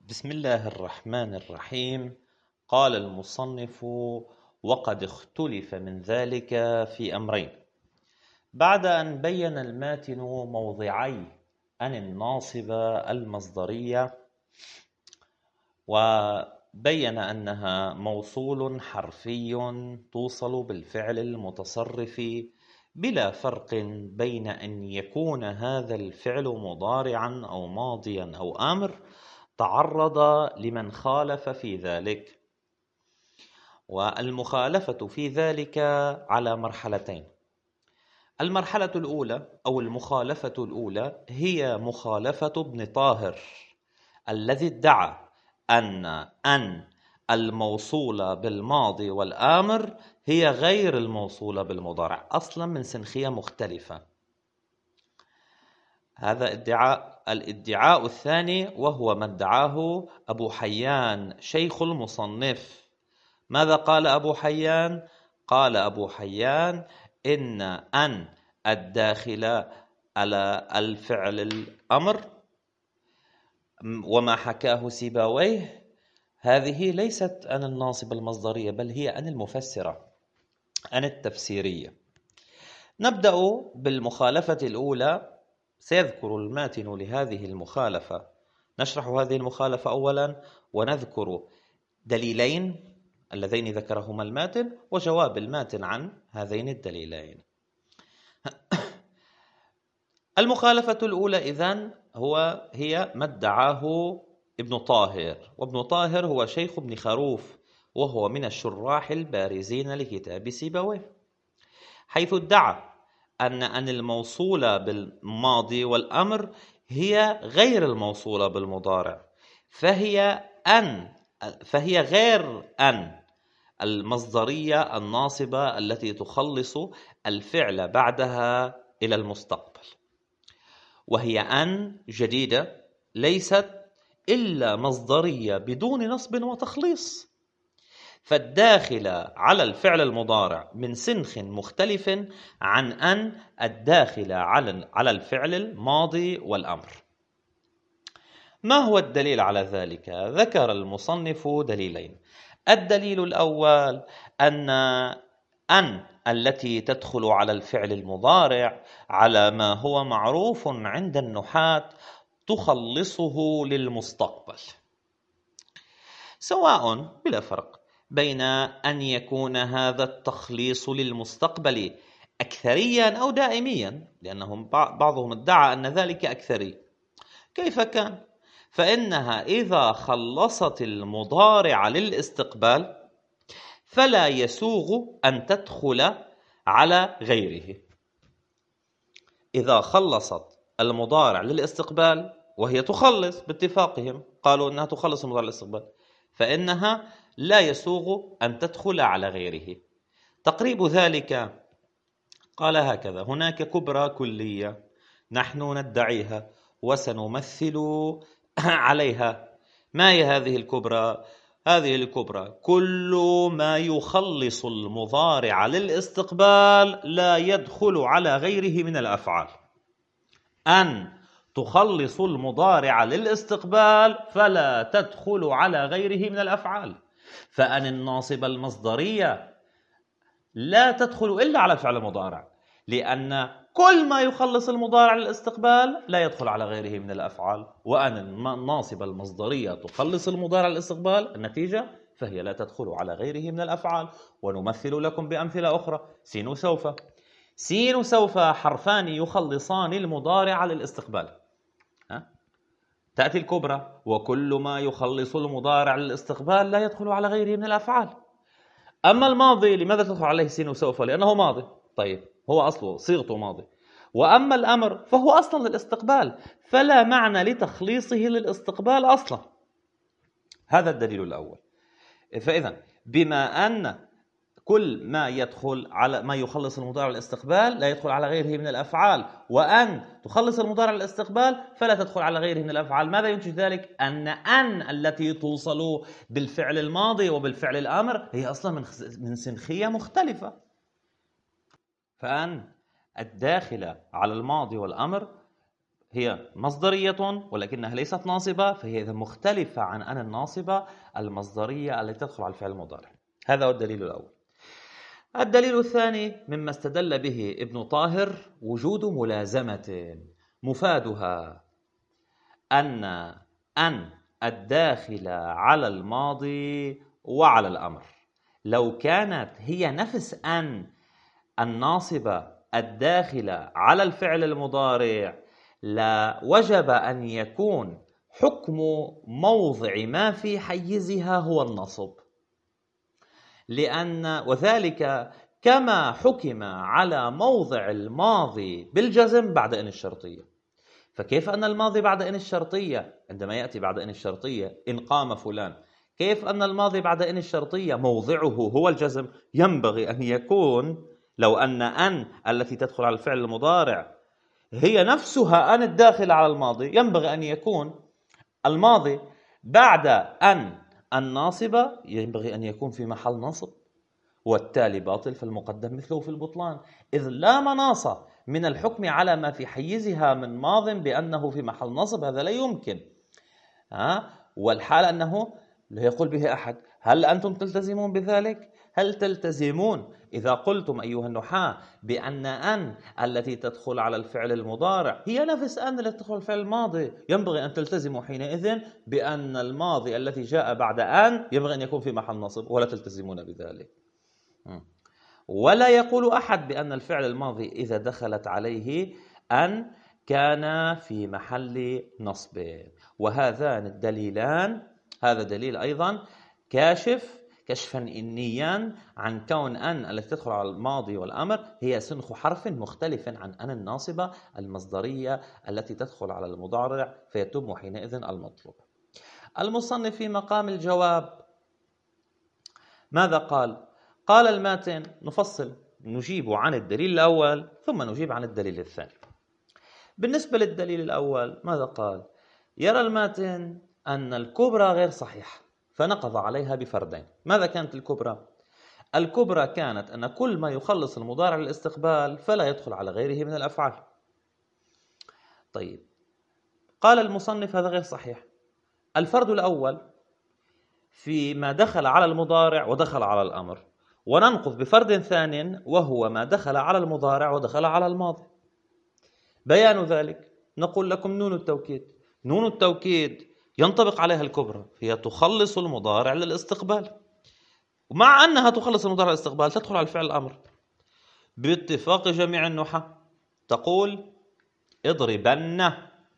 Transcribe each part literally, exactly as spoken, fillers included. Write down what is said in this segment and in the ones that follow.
بسم الله الرحمن الرحيم. قال المصنف: وقد اختلف من ذلك في أمرين. بعد أن بين الماتن موضعي أن الناصب المصدرية، وبين أنها موصول حرفي توصل بالفعل المتصرف بلا فرق بين أن يكون هذا الفعل مضارعا أو ماضيا أو أمر، تعرض لمن خالف في ذلك. والمخالفة في ذلك على مرحلتين. المرحلة الأولى أو المخالفة الأولى هي مخالفة ابن طاهر الذي ادعى أن أن الموصولة بالماضي والآمر هي غير الموصولة بالمضارع، أصلا من سنخية مختلفة. هذا ادعاء. الادعاء الثاني وهو ما ادعاه أبو حيان شيخ المصنف. ماذا قال أبو حيان؟ قال أبو حيان إن أن الداخل على الفعل الأمر وما حكاه سيبويه هذه ليست أن الناصب المصدرية، بل هي أن المفسرة، أن التفسيرية. نبدأ بالمخالفة الأولى. سيذكر الماتن لهذه المخالفة. نشرح هذه المخالفة أولا ونذكر دليلين اللذين ذكرهما الماتن وجواب الماتن عن هذين الدليلين. المخالفة الأولى إذن هو هي ما ادعاه ابن طاهر، وابن طاهر هو شيخ ابن خروف، وهو من الشراح البارزين لكتاب سيبويه، حيث ادعى أن أن الموصولة بالماضي والأمر هي غير الموصولة بالمضارع، فهي أن فهي غير أن المصدرية الناصبة التي تخلص الفعل بعدها إلى المستقبل، وهي أن جديدة ليست إلا مصدرية بدون نصب وتخليص، فالداخل على الفعل المضارع من سنخ مختلف عن أن الداخل على الفعل الماضي والأمر. ما هو الدليل على ذلك؟ ذكر المصنف دليلين. الدليل الأول أن أن التي تدخل على الفعل المضارع على ما هو معروف عند النحاة تخلصه للمستقبل، سواء بلا فرق بين أن يكون هذا التخليص للمستقبل أكثريا أو دائميا، لأنهم بعضهم ادعى أن ذلك أكثري. كيف كان؟ فإنها إذا خلصت المضارع للاستقبال فلا يسوغ أن تدخل على غيره. إذا خلصت المضارع للاستقبال، وهي تخلص باتفاقهم، قالوا أنها تخلص المضارع للاستقبال، فإنها لا يسوغ أن تدخل على غيره. تقريب ذلك قال هكذا: هناك كبرى كلية نحن ندعيها وسنمثل عليها. ما هي هذه الكبرى؟ هذه الكبرى كل ما يخلص المضارع للاستقبال لا يدخل على غيره من الأفعال. أن تخلص المضارع للاستقبال فلا تدخل على غيره من الأفعال، فأن الناصب المصدرية لا تدخل إلا على الفعل المضارع، لأن كل ما يخلص المضارع للاستقبال لا يدخل على غيره من الأفعال، وأن الناصب المصدرية تخلص المضارع للاستقبال، النتيجة فهي لا تدخل على غيره من الأفعال. ونمثل لكم بأمثلة أخرى: سين وسوف. سين وسوف حرفان يخلصان المضارع للاستقبال. ها؟ تأتي الكبرى: وكل ما يخلص المضارع للاستقبال لا يدخل على غيره من الأفعال. أما الماضي لماذا تدخل عليه سين وسوف؟ لأنه ماضي، طيب هو أصله صيغته ماضي. وأما الأمر فهو أصلا للاستقبال، فلا معنى لتخليصه للاستقبال أصلا. هذا الدليل الأول. فإذا بما أن كل ما يدخل على ما يخلص المضارع للاستقبال لا يدخل على غيره من الأفعال، وأن تخلص المضارع للاستقبال فلا تدخل على غيره من الأفعال، ماذا ينتج ذلك؟ أن أن التي توصل بالفعل الماضي وبالفعل الأمر هي أصلا من من سنخية مختلفة. فأن الداخل على الماضي والأمر هي مصدرية ولكنها ليست ناصبة، فهي إذا مختلفة عن أن الناصبة المصدرية التي تدخل على الفعل المضارع. هذا هو الدليل الأول. الدليل الثاني مما استدل به ابن طاهر وجود ملازمة مفادها أن أن الداخلة على الماضي وعلى الأمر لو كانت هي نفس أن الناصبة الداخلة على الفعل المضارع لا وجب أن يكون حكم موضع ما في حيزها هو النصب، لأن وذلك كما حكم على موضع الماضي بالجزم بعد إن الشرطية. فكيف أن الماضي بعد إن الشرطية عندما يأتي بعد إن الشرطية إن قام فلان، كيف أن الماضي بعد إن الشرطية موضعه هو الجزم؟ ينبغي أن يكون لو أن أن التي تدخل على الفعل المضارع هي نفسها أن الداخل على الماضي، ينبغي أن يكون الماضي بعد أن الناصبة ينبغي أن يكون في محل نصب، والتالي باطل فالمقدم مثله في البطلان، إذ لا مناص من الحكم على ما في حيزها من ماض بأنه في محل نصب، هذا لا يمكن. ها؟ والحال أنه لا يقول به أحد. هل أنتم تلتزمون بذلك؟ هل تلتزمون إذا قلتم أيها النحاة بأن أن التي تدخل على الفعل المضارع هي نفس أن التي تدخل الفعل الماضي، ينبغي أن تلتزموا حينئذ بأن الماضي الذي جاء بعد أن ينبغي أن يكون في محل نصب، ولا تلتزمون بذلك. ولا يقول أحد بأن الفعل الماضي إذا دخلت عليه أن كان في محل نصب. وهذان الدليلان، هذا دليل أيضا كاشف كشفا إنيا عن كون أن التي تدخل على الماضي والأمر هي سنخ حرف مختلف عن أن الناصبة المصدرية التي تدخل على المضارع، فيتم حينئذ المطلوب. المصنف في مقام الجواب ماذا قال؟ قال الماتن نفصل، نجيب عن الدليل الأول ثم نجيب عن الدليل الثاني. بالنسبة للدليل الأول ماذا قال؟ يرى الماتن أن الكبرى غير صحيحة، فنقض عليها بفردين. ماذا كانت الكبرى؟ الكبرى كانت أن كل ما يخلص المضارع للاستقبال فلا يدخل على غيره من الأفعال. طيب، قال المصنف هذا غير صحيح. الفرد الأول فيما دخل على المضارع ودخل على الأمر، وننقض بفرد ثاني وهو ما دخل على المضارع ودخل على الماضي. بيان ذلك نقول لكم نون التوكيد. نون التوكيد ينطبق عليها الكبرى، هي تخلص المضارع للاستقبال، ومع أنها تخلص المضارع للاستقبال تدخل على الفعل الأمر باتفاق جميع النحاة. تقول اضربن.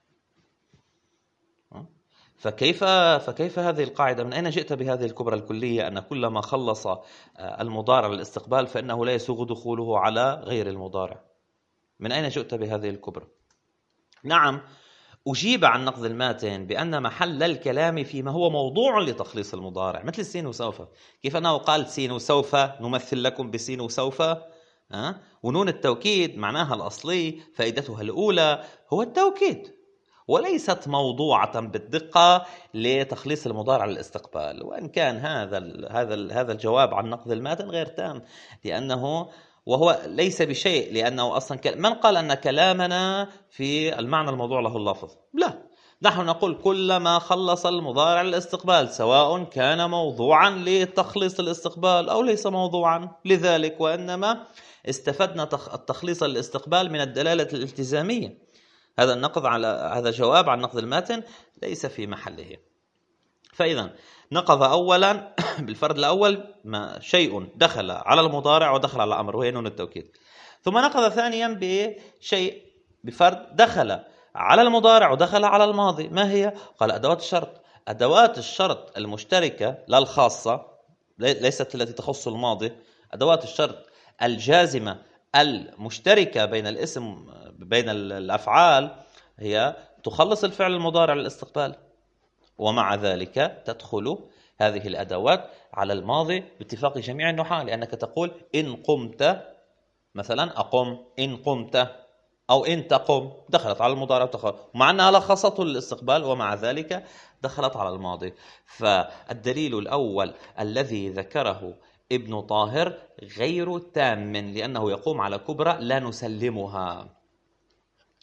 فكيف فكيف هذه القاعدة؟ من أين جئت بهذه الكبرى الكلية أن كل ما خلص المضارع للاستقبال فإنه لا يسوغ دخوله على غير المضارع؟ من أين جئت بهذه الكبرى؟ نعم، أجيب عن نقض الماتن بأن محل الكلام فيما هو موضوع لتخليص المضارع، مثل السين وسوف. كيف أنه قال سين وسوف نمثل لكم بسين وسوف، أه؟ ونون التوكيد معناها الأصلي فائدتها الأولى هو التوكيد، وليست موضوعة بالدقة لتخليص المضارع للاستقبال. وإن كان هذا ال هذا ال هذا الجواب عن نقض الماتن غير تام، لأنه وهو ليس بشيء، لأنه أصلا من قال أن كلامنا في المعنى الموضوع له اللفظ؟ لا، نحن نقول كل ما خلص المضارع للاستقبال سواء كان موضوعا لتخليص الاستقبال أو ليس موضوعا لذلك، وإنما استفدنا التخليص للاستقبال من الدلالة الالتزامية. هذا النقض على هذا جواب عن نقض الماتن ليس في محله. فإذا نقض أولا بالفرد الأول ما شيء دخل على المضارع ودخل على الأمر وهي نون التوكيد، ثم نقض ثانيا بشيء بفرد دخل على المضارع ودخل على الماضي. ما هي؟ قال أدوات الشرط. أدوات الشرط المشتركة لا الخاصة، ليست التي تخص الماضي، أدوات الشرط الجازمة المشتركة بين الاسم بين الأفعال هي تخلص الفعل المضارع للاستقبال، ومع ذلك تدخل هذه الأدوات على الماضي باتفاق جميع النحاة، لأنك تقول إن قمت مثلا أقم، إن قمت، أو إن تقم، دخلت على المضارع وتدخل، مع أنها لخصته للاستقبال ومع ذلك دخلت على الماضي. فالدليل الأول الذي ذكره ابن طاهر غير تام، لأنه يقوم على كبرى لا نسلمها.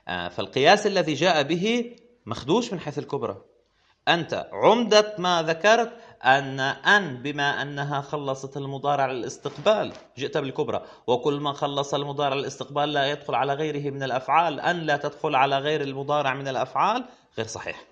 فالقياس الذي جاء به مخدوش من حيث الكبرى. أنت عمدة ما ذكرت أن أن بما أنها خلصت المضارع للاستقبال جئت بالكبرى، وكل ما خلص المضارع للاستقبال لا يدخل على غيره من الأفعال، أن لا تدخل على غير المضارع من الأفعال، غير صحيح.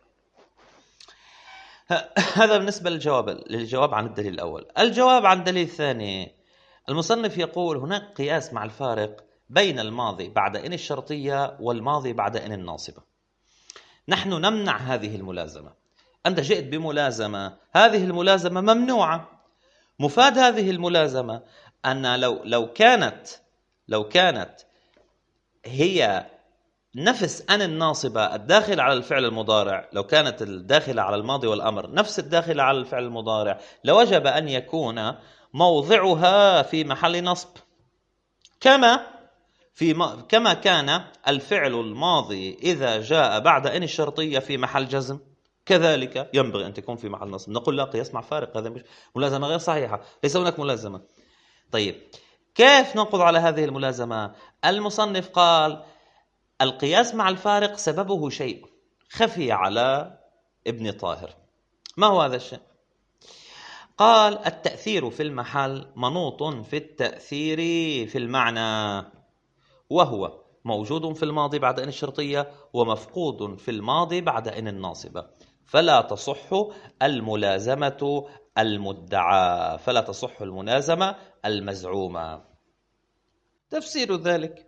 هذا بالنسبة للجواب للجواب عن الدليل الأول. الجواب عن الدليل الثاني، المصنف يقول هناك قياس مع الفارق بين الماضي بعد إن الشرطية والماضي بعد إن الناصبة. نحن نمنع هذه الملازمة. أنت جئت بملازمة، هذه الملازمة ممنوعة. مفاد هذه الملازمة أن لو لو كانت لو كانت هي نفس أن الناصبة الداخل على الفعل المضارع، لو كانت الداخلة على الماضي والأمر نفس الداخلة على الفعل المضارع، لوجب أن يكون موضعها في محل نصب، كما في م... كما كان الفعل الماضي إذا جاء بعد إن الشرطية في محل جزم، كذلك ينبغي أن تكون في محل نصب. نقول لا، قياس مع فارق، هذا مش ملازمة غير صحيحة، ليس هناك ملازمة. طيب كيف ننقض على هذه الملازمة؟ المصنف قال القياس مع الفارق سببه شيء خفي على ابن طاهر. ما هو هذا الشيء؟ قال التأثير في المحل منوط في التأثير في المعنى، وهو موجود في الماضي بعد إن الشرطية ومفقود في الماضي بعد إن الناصبة، فلا تصح الملازمة المدعى، فلا تصح الملازمة المزعومة. تفسير ذلك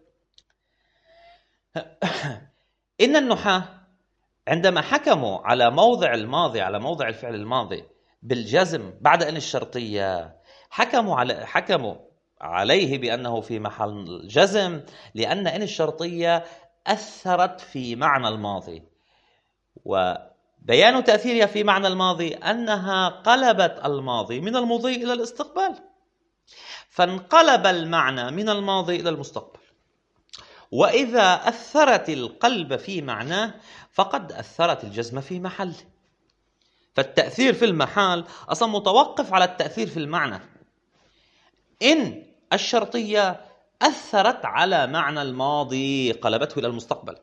إن النحاة عندما حكموا على موضع الماضي، على موضع الفعل الماضي بالجزم بعد إن الشرطية، حكموا على حكموا عليه بأنه في محل جزم، لأن إن الشرطية أثرت في معنى الماضي، وبيان تأثيرها في معنى الماضي أنها قلبت الماضي من المضي إلى الاستقبال، فانقلب المعنى من الماضي إلى المستقبل. وإذا أثرت القلب في معناه فقد أثرت الجزم في محله. فالتأثير في المحال أصلا متوقف على التأثير في المعنى. إن الشرطية أثرت على معنى الماضي قلبته إلى المستقبل،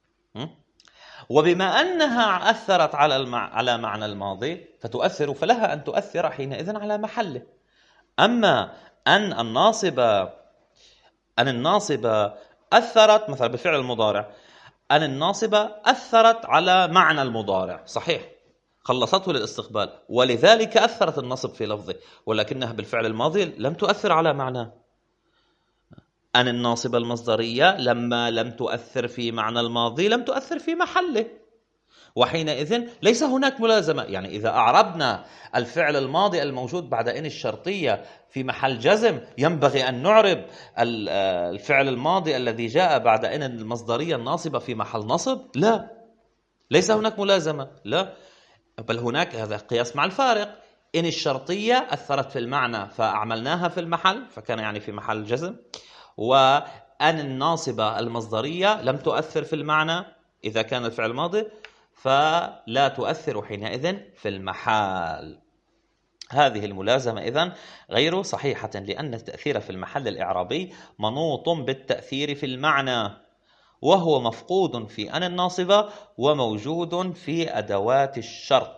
وبما أنها أثرت على المع... على معنى الماضي فتؤثر، فلها أن تؤثر حينئذ على محله. أما أن الناصبة أن الناصبة أثرت مثلا بالفعل المضارع، أن الناصبة أثرت على معنى المضارع، صحيح خلصته للاستقبال، ولذلك أثرت النصب في لفظه، ولكنها بالفعل الماضي لم تؤثر على معناه. أن الناصبة المصدرية لما لم تؤثر في معنى الماضي لم تؤثر في محله، وحينئذ ليس هناك ملازمة. يعني إذا أعربنا الفعل الماضي الموجود بعد إن الشرطية في محل جزم، ينبغي أن نعرب الفعل الماضي الذي جاء بعد إن المصدرية الناصبة في محل نصب؟ لا، ليس هناك ملازمة، لا، بل هناك هذا قياس مع الفارق. إن الشرطية أثرت في المعنى فأعملناها في المحل، فكان يعني في محل جزم، وأن الناصبة المصدرية لم تؤثر في المعنى إذا كان الفعل ماضي، فلا تؤثر حينئذ في المحال. هذه الملازمة إذن غير صحيحة، لأن التأثير في المحل الإعرابي منوط بالتأثير في المعنى، وهو مفقود في أن الناصبة وموجود في أدوات الشرط،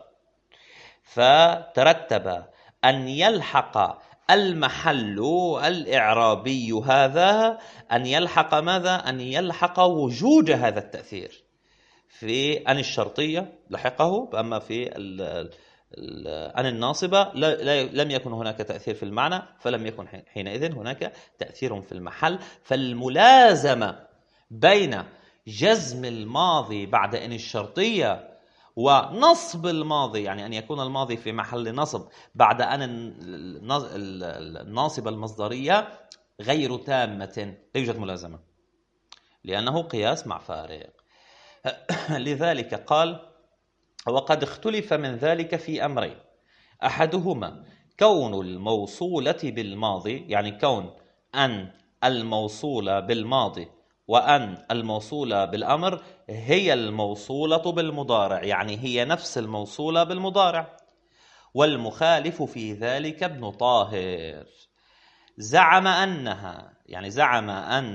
فترتب أن يلحق المحل الإعرابي هذا أن يلحق ماذا؟ أن يلحق وجود هذا التأثير في أن الشرطية لحقه، أما في أن الناصبة لم يكن هناك تأثير في المعنى، فلم يكن حينئذ هناك تأثير في المحل. فالملازمة بين جزم الماضي بعد أن الشرطية ونصب الماضي، يعني أن يكون الماضي في محل نصب بعد أن الناصبة المصدرية، غير تامة، لا يوجد ملازمة، لأنه قياس مع فارق. لذلك قال وقد اختلف من ذلك في أمرين، أحدهما كون الموصولة بالماضي، يعني كون أن الموصولة بالماضي وأن الموصولة بالأمر هي الموصولة بالمضارع، يعني هي نفس الموصولة بالمضارع. والمخالف في ذلك ابن طاهر، زعم أنها يعني زعم أن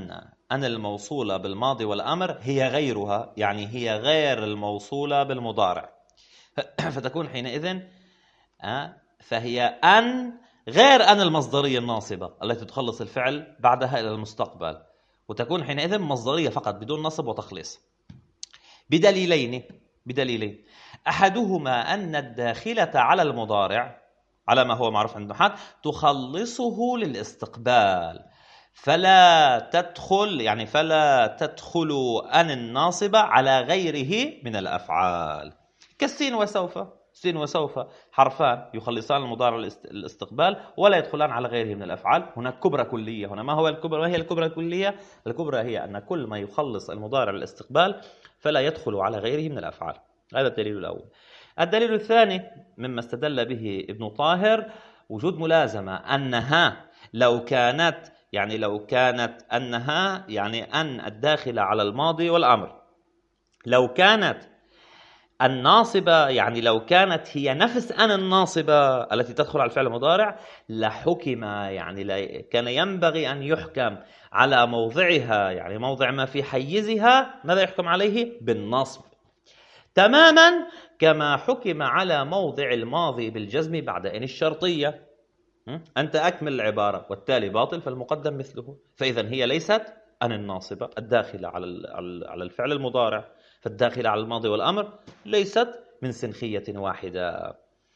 أن الموصولة بالماضي والأمر هي غيرها، يعني هي غير الموصولة بالمضارع. فتكون حينئذ فهي أن غير أن المصدرية الناصبة التي تخلص الفعل بعدها إلى المستقبل، وتكون حينئذ مصدرية فقط بدون نصب وتخليص بدليلين بدليلين أحدهما أن الداخلة على المضارع على ما هو معروف عند النحاة تخلصه للاستقبال، فلا تدخل يعني فلا تدخل أن الناصبة على غيره من الأفعال كالسين وسوف. سين وسوف حرفان يخلصان المضارع الاستقبال ولا يدخلان على غيره من الأفعال. هناك كبرى كلية هنا. ما هو الكبرى؟ ما هي الكبرى الكلية؟ الكبرى هي أن كل ما يخلص المضارع الاستقبال فلا يدخل على غيره من الأفعال. هذا الدليل الأول. الدليل الثاني مما استدل به ابن طاهر وجود ملازمة أنها لو كانت يعني لو كانت أنها يعني أن الداخلة على الماضي والأمر لو كانت الناصبة يعني لو كانت هي نفس أن الناصبة التي تدخل على الفعل المضارع لحكم يعني كان ينبغي أن يحكم على موضعها يعني موضع ما في حيزها ماذا يحكم عليه؟ بالنصب، تماما كما حكم على موضع الماضي بالجزم بعد إن الشرطية. أنت أكمل العبارة والتالي باطل فالمقدم مثله. فإذا هي ليست أن الناصبة الداخلة على الفعل المضارع، فالداخلة على الماضي والأمر ليست من سنخية واحدة.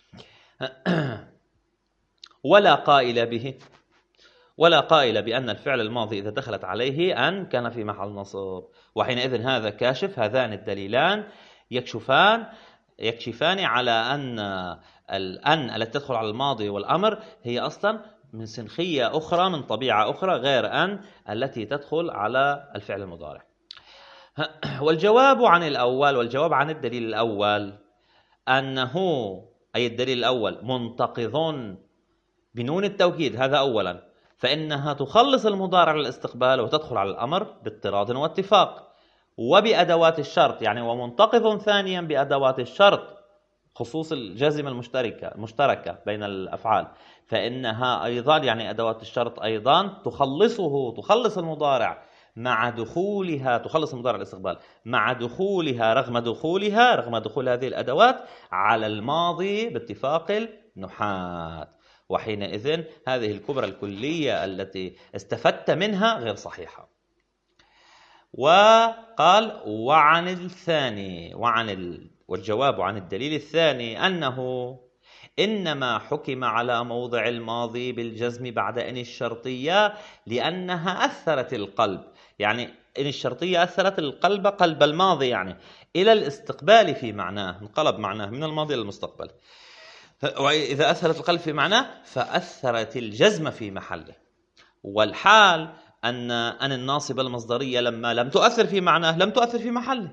ولا قائل به ولا قائل بأن الفعل الماضي إذا دخلت عليه أن كان في محل نصب، وحينئذ هذا كاشف. هذان الدليلان يكشفان يكشفان على أن الأن التي تدخل على الماضي والأمر هي أصلا من سنخية أخرى من طبيعة أخرى غير أن التي تدخل على الفعل المضارع. والجواب عن الأول والجواب عن الدليل الأول أنه أي الدليل الأول منتقض بنون التوكيد. هذا أولا، فإنها تخلص المضارع للاستقبال وتدخل على الأمر باضطراد واتفاق وبأدوات الشرط يعني ومنتقض ثانيا بأدوات الشرط خصوص الجازمة المشتركة المشتركة بين الأفعال، فإنها أيضا يعني أدوات الشرط أيضا تخلصه تخلص المضارع مع دخولها تخلص المضارع الاستقبال مع دخولها رغم دخولها رغم دخول هذه الأدوات على الماضي باتفاق النحاة. وحينئذ هذه الكبرى الكلية التي استفدت منها غير صحيحة. وقال وعن الثاني وعن ال... والجواب عن الدليل الثاني أنه إنما حكم على موضع الماضي بالجزم بعد إن الشرطية لأنها أثرت القلب، يعني إن الشرطية أثرت القلب قلب الماضي يعني إلى الاستقبال في معناه، انقلب معناه من الماضي إلى المستقبل. وإذا أثرت القلب في معناه فأثرت الجزم في محله. والحال أن أن الناصبة المصدرية لما لم تؤثر في معناه لم تؤثر في محله،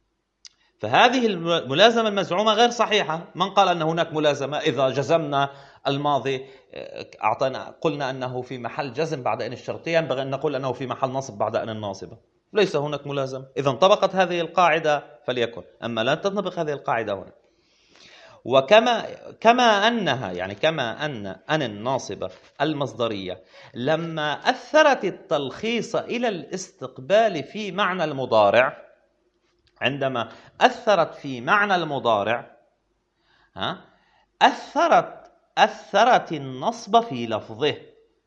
فهذه الملازمة المزعومة غير صحيحة. من قال أن هناك ملازمة إذا جزمنا الماضي أعطينا قلنا أنه في محل جزم بعد أن الشرطية، ينبغي أن نقول أنه في محل نصب بعد أن الناصبة. ليس هناك ملازمة. إذا انطبقت هذه القاعدة فليكن، أما لا تنطبق هذه القاعدة هنا. وكما كما أنها يعني كما أن أن الناصبة المصدرية لما أثرت التلخيص إلى الاستقبال في معنى المضارع، عندما أثرت في معنى المضارع ها أثرت أثرت النصب في لفظه،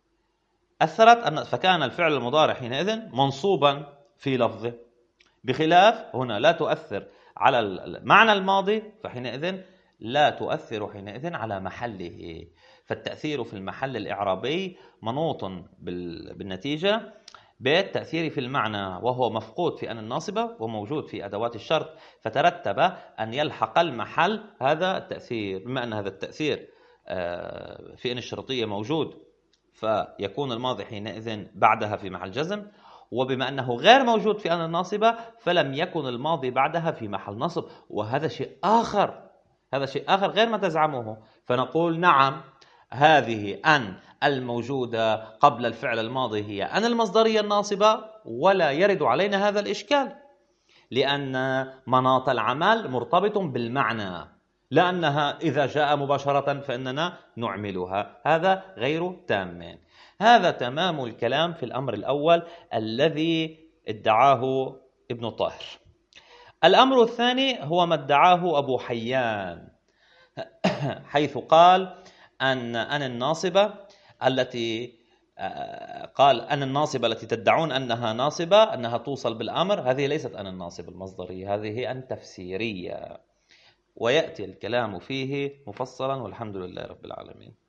أثرت أن فكان الفعل المضارع حينئذ منصوبا في لفظه، بخلاف هنا لا تؤثر على المعنى الماضي فحينئذ لا تؤثر حينئذ على محله. فالتأثير في المحل الإعرابي منوط بالنتيجة بالتأثير في المعنى، وهو مفقود في أن الناصبة وموجود في أدوات الشرط، فترتب أن يلحق المحل هذا التأثير. بما أن هذا التأثير في أن الشرطية موجود فيكون الماضي حينئذ بعدها في محل جزم، وبما أنه غير موجود في أن الناصبة فلم يكن الماضي بعدها في محل نصب. وهذا شيء آخر هذا شيء آخر غير ما تزعمه. فنقول نعم هذه أن الموجودة قبل الفعل الماضي هي أن المصدرية الناصبة، ولا يرد علينا هذا الإشكال لأن مناط العمل مرتبط بالمعنى، لأنها إذا جاء مباشرة فإننا نعملها. هذا غير تام. هذا تمام الكلام في الأمر الأول الذي ادعاه ابن طاهر. الأمر الثاني هو ما ادعاه أبو حيان، حيث قال أن أن الناصبة التي قال أن الناصبة التي تدعون أنها ناصبة أنها توصل بالأمر، هذه ليست أن الناصبة المصدرية، هذه أن تفسيرية، ويأتي الكلام فيه مفصلا، والحمد لله رب العالمين.